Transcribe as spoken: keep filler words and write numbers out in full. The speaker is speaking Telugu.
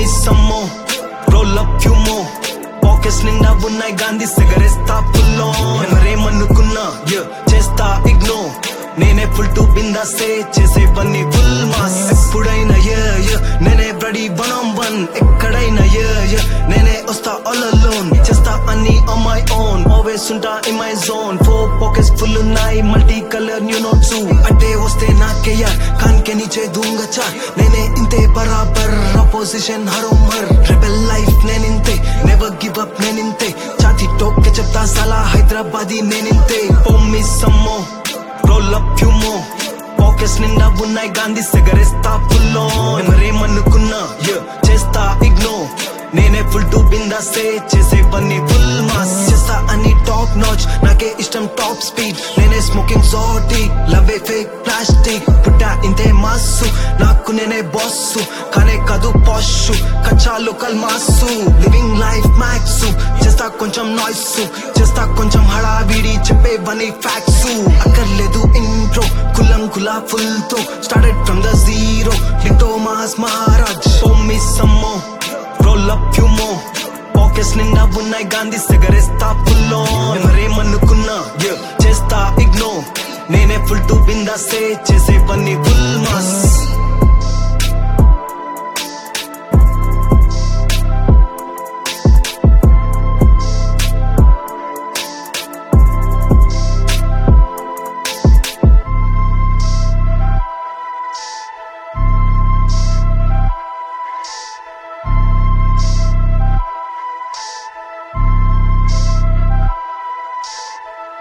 me some more, roll up few more. Pockets నిండా ఉన్నాయి గాంధీ సిగరేస్తా full on. ఎవరేమనుకున్నా yeah చేస్తా ignore. నేనే full to బిందాసే చేసేవన్నీ full mass. ఎప్పుడైనా yeah yeah నేనే ready one on one. ఎక్కడైనా yeah yeah నేనే వస్తా all alone. చేస్తా అన్ని on my own. Always ఉంటా in my zone. Four pockets full ఉన్నాయి multi color new notes. అంటే వస్తే నాకే యార్ కాన్ के नीचे दूंगा चार. నేనే ఇంతే బరాబర్ opposition హరోం హర్. rebel life నేనింతే never give up నేనింతే. ఛాతీ టోకే చెప్తా సాలా Hyderabadi నేనింతే. Oh me some more, roll up few more. Pockets నిండా ఉన్నాయి గాంధీ సిగరేస్తా full on. ఎవరేమనుకున్నా yeah చేస్తా ignore. నేనే full to బిందాసే చేసేవన్నీ full mass. చేస్తా అన్ని top notch నాకే ఇష్టం top speed. నేనే smoking exotic love fake plastic. పుట్టా ఇంతే మాస్సు నాకు నేనే బాస్సు కానే కాదు పాషు కచ్చా local mass. Living life max చేస్తా కొంచెం నాయిస్ చేస్తా కొంచెం హడావిడి చెప్పేవన్నీ ఫ్యాక్ట్స్. అక్కర్లేదు ఇంట్రో కులం కులా ఫుల్ తో స్టార్టెడ్ ఫ్రమ్ ద జీరో లిటో mass Maharaj. Oh me some more, roll up few more. Pockets నిండా ఉన్నాయి గాంధీ సిగరేస్తా full on. ఎవరేమనుకున్నా yeah చేస్తా ignore. నేనే full to బిందాసే చేసేవన్నీ full mass.